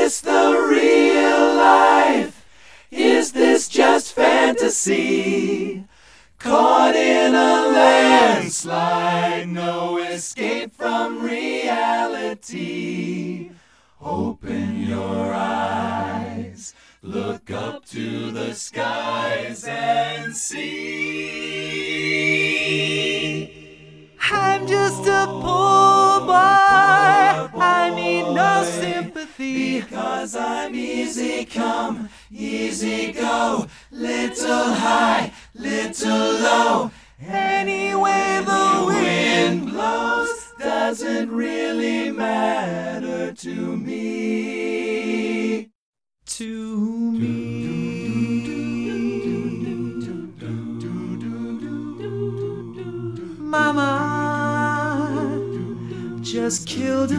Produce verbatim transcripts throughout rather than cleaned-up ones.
this the real life? Is this just fantasy? Caught in a landslide, no escape from reality. Open your eyes, look up to the skies and see. I'm just a poor boy, I need no sympathy, because I'm easy come, easy go, little high, little low. any way the wind Wind blows doesn't really matter to me. to me. Mama just killed a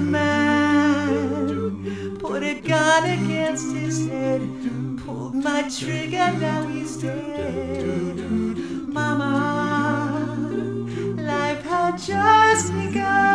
man, put a gun against his head, pulled my trigger, now he's dead. Mama, life had just begun.